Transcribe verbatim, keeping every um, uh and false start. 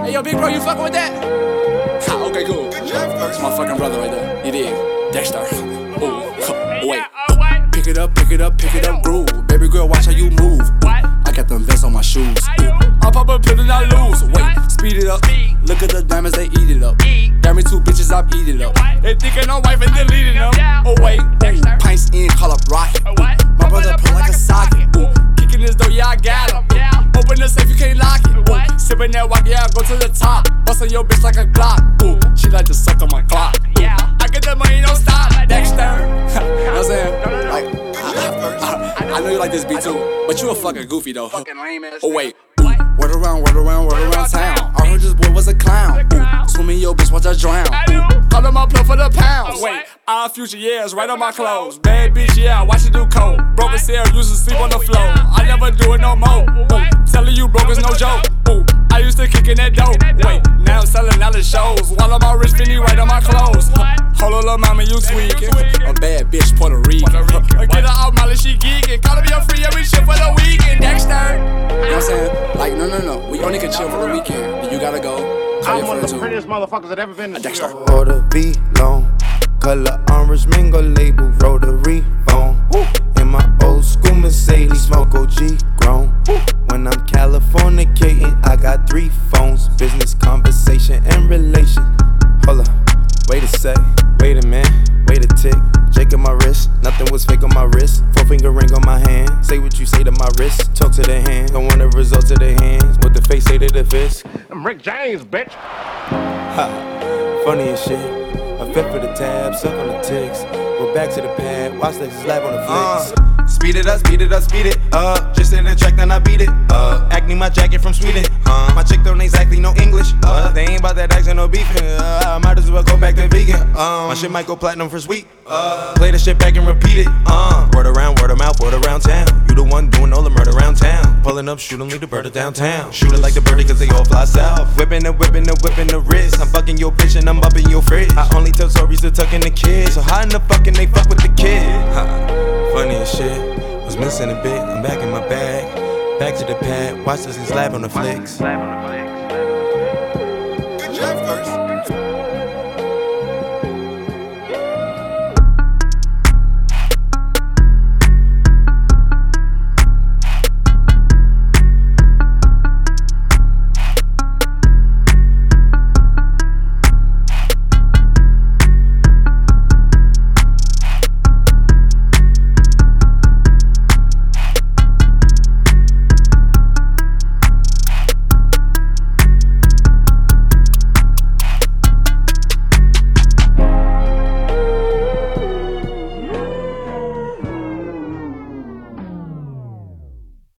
Hey, yo, big bro, you fucking with that? Ha, okay, cool. That's my fucking brother right there. You dig? Dexter. Ooh, wait. Pick it up, pick it up, pick it up, groove. Baby girl, watch how you move. I got them vests on my shoes. I pop a pill and I lose. Wait, speed it up. Look at the diamonds, they eat it up. Got me two bitches, I'm eating up. They thinking I'm wife and deleting them. Oh wait, ooh, pints in, call up rocket. Ooh, my brother pull like a socket. Ooh, kicking this door, yeah I got him. Ooh, open the safe, you can't lock it. Ooh, sipping that walk, yeah I go to the top. Bustin' your bitch like a Glock. Ooh, she like to suck on my clock. Ooh, I get the money, don't stop. Dexter. You know what I'm saying? Like, I, I, I know you like this beat too, but you a fucking goofy though. Fucking lame ass. Oh wait. Word around, word around, word around town. I heard this boy was a clown. Ooh, swimming your bitch, watch her drown. Ooh, call him my plug for the pounds. Wait, our future years, right on my clothes. Bad bitch, yeah, watch it do coke. Broken cell, used to sleep on the floor. I never do it no more. Ooh, telling you broke is no joke. Ooh, I used to kick in that dope. Wait, now I'm selling out the shows. While I'm all rich, Finny right on my clothes. Hold on, little mama, you tweaking. A bad bitch, Puerto Rican. Uh, get her out, Molly, she geeking. Call her your free every shit for the weekend. Dexter. You know what I'm saying? Like, no, no, no. We only can chill for the weekend. You gotta go. I'm one of the prettiest motherfuckers that ever been in Dexter. Order V long, color orange mango label, rotary phone. In my old school Mercedes, smoke O G grown. When I'm Californicating, I got three phones, business, conversation, and relation. Hold up. Wait a sec, wait a minute, wait a tick. Jake on my wrist, nothing was fake on my wrist. Four finger ring on my hand, say what you say to my wrist. Talk to the hand, don't want the results of the hands. What the face say to the fist. I'm Rick James, bitch. Ha, funny as shit. I fit for the tab, suck on the ticks. Go back to the pad, watch Lexus live on the flicks. Uh. Speed it up, speed it up, speed it up. Just in the track, then I beat it up. Acne my jacket from Sweden. Uh, my chick don't exactly know English. Uh, they ain't about that accent or beefing. Uh, I might as well go back to vegan. Um, my shit might go platinum for sweet. Uh, play the shit back and repeat it. Uh, word around, word of mouth, word around town. You the one doing all the murder around town. Pulling up, shooting, leave the bird of downtown. Shooting like the birdie cause they all fly south. Whipping and whipping and whipping the wrist. I'm fucking your bitch and I'm up in your fridge. I only tell stories to tuck in the kids. So how in the fucking they fuck with the kid? Ha, funny as shit. Was missing a bit, I'm back in my bag. Back to the pad, watch this slab on the flicks.